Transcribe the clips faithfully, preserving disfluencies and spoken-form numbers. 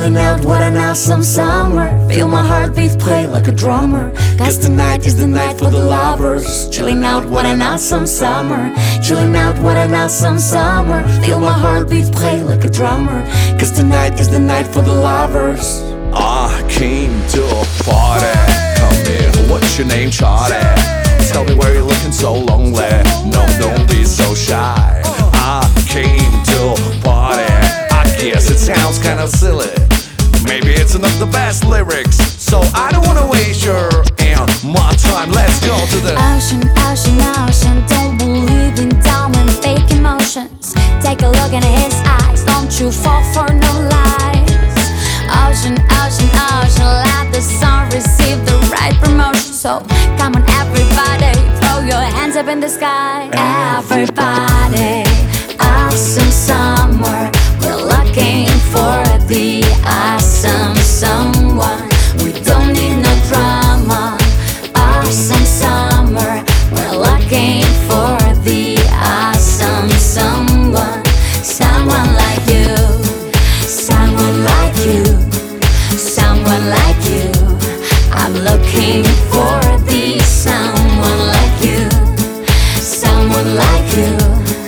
Chilling out, what an awesome summer. Feel my heartbeat play like a drummer. Cause tonight is the night for the lovers. Chilling out, what an awesome summer. Chilling out, what an awesome summer. Feel my heartbeat play like a drummer. Cause tonight is the night for the lovers. I came to a party. Come here, what's your name, Charlie? Tell me why you're looking so lonely. No, don't be so shy. I came to a party. I guess it sounds kind of silly. Maybe it's not the best lyrics, so I don't wanna waste your and my time. Let's go to the ocean, ocean, ocean. Don't believe in dumb and fake emotions. Take a look in his eyes. Don't you fall for no lies. Ocean, ocean, ocean. Let the sun receive the right promotion. So come on everybody, throw your hands up in the sky. Everybody, awesome summer. We're looking for the awesome someone. We don't need no drama. Awesome summer. We're looking for the awesome someone. Someone like you. Someone like you. Someone like you. I'm looking for the someone like you. Someone like you.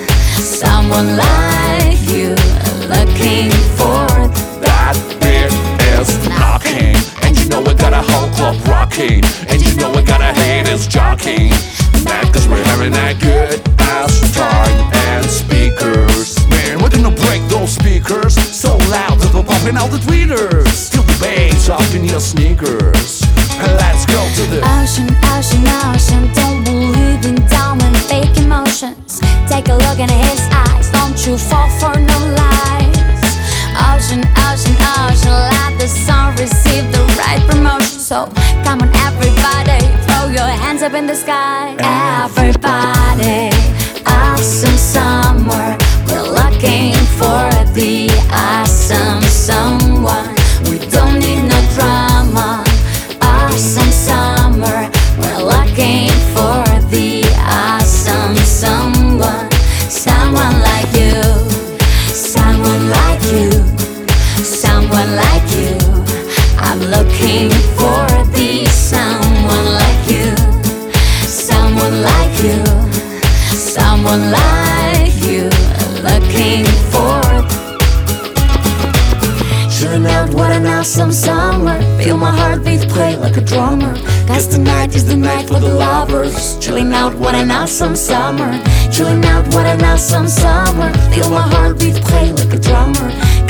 Someone like you. Looking for that beat is knocking. And you know we got a whole club rocking. And you know we got a haters jockeying. Mad cause we're having that good ass time and speakers. Man, we're gonna break those speakers so loud that we're popping out the tweeters. Feel the bass up in your sneakers. And let's go to the ocean, ocean, ocean. Don't believe in dumb and fake emotions. Take a look in his eyes. Don't you fall for no lies. Ocean, ocean, ocean. Let the sun receive the right promotion. So come on everybody, throw your hands up in the sky. Everybody, awesome summer. We're looking for the awesome someone. We don't need no drama. Awesome summer. We're looking for the awesome someone. Someone like you. Someone like you. Someone like you. I'm looking for the someone like you. Someone like you. Someone like you. Looking for. Chilling out, what an awesome summer. Feel my heartbeat play like a drummer. Cause tonight is the night for the lovers. Chilling out, what an awesome summer. Chilling out, what an awesome summer. Feel my heartbeat play like a drummer.